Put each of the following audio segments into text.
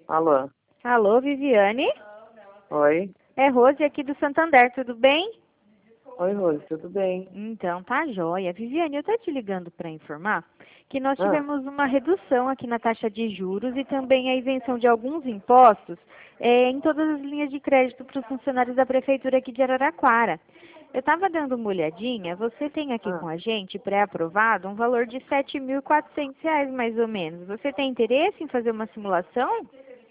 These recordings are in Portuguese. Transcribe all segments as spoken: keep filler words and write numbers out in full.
Alô? Alô, Viviane? Oi? É Rose aqui do Santander, tudo bem? Oi, Rose, tudo bem? Então, tá jóia. Viviane, eu tô te ligando para informar que nós Ah, tivemos uma redução aqui na taxa de juros e também a isenção de alguns impostos eh, em todas as linhas de crédito para os funcionários da Prefeitura aqui de Araraquara. Eu estava dando uma olhadinha, você tem aqui ah. com a gente, pré-aprovado, um valor de sete mil e quatrocentos reais mais ou menos. Você tem interesse em fazer uma simulação?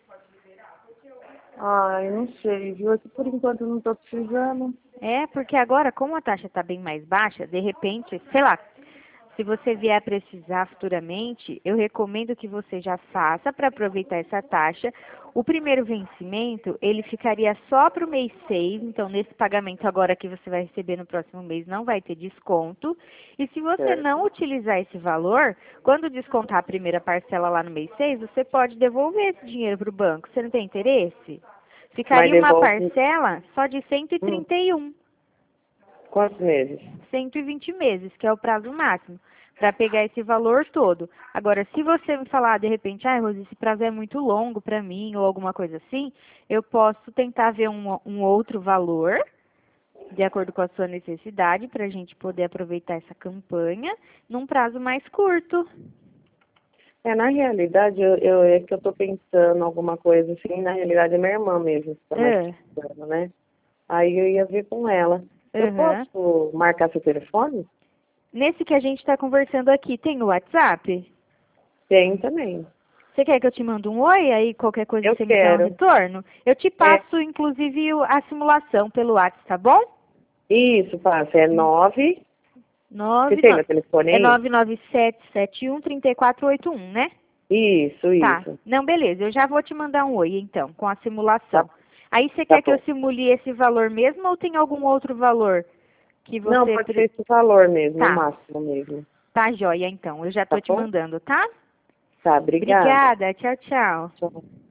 Ai, não sei, viu? É que por enquanto eu não tô precisando. É, porque agora, como a taxa está bem mais baixa, de repente, sei lá, se você vier a precisar futuramente, eu recomendo que você já faça para aproveitar essa taxa. O primeiro vencimento, ele ficaria só para o mês seis, então nesse pagamento agora que você vai receber no próximo mês não vai ter desconto. E se você não Certo. utilizar esse valor, quando descontar a primeira parcela lá no mês seis, você pode devolver esse dinheiro para o banco. Você não tem interesse? Mas Ficaria uma devolve. parcela só de cento e Hum, trinta e um. quantos meses? cento e vinte meses, que é o prazo máximo, para pegar esse valor todo. Agora, se você me falar de repente, ah, Rose, esse prazo é muito longo para mim, ou alguma coisa assim, eu posso tentar ver um, um outro valor, de acordo com a sua necessidade, para a gente poder aproveitar essa campanha, num prazo mais curto. É, na realidade, eu, eu- é que eu tô pensando alguma coisa assim, na realidade é minha irmã mesmo, que tá mais Ah, precisando, né? Aí eu ia ver com ela. Eu aham. posso marcar seu telefone? Nesse que a gente está conversando aqui, tem o WhatsApp? Tem também. Você quer que eu te mande um oi, aí qualquer coisa Eu você me dá um quero. retorno? Eu te É, passo, inclusive, o- a simulação pelo WhatsApp, tá bom? isso, passa. É Hum, nove. Você nove, tem no- meu telefone é aí? nove nove sete sete um três quatro oito um, né? Isso, Tá. isso. Não, beleza. Eu já vou te mandar um oi, então, com a Tá, simulação. Aí você tá quer que eu bom. simule esse valor mesmo ou tem algum outro valor que Não, você... pode Pre... ser esse valor mesmo, o Tá. máximo mesmo. Tá, joia, então. Eu já Tá tô te bom? mandando, tá? Tá, obrigada. Obrigada. Tchau, tchau. Tchau.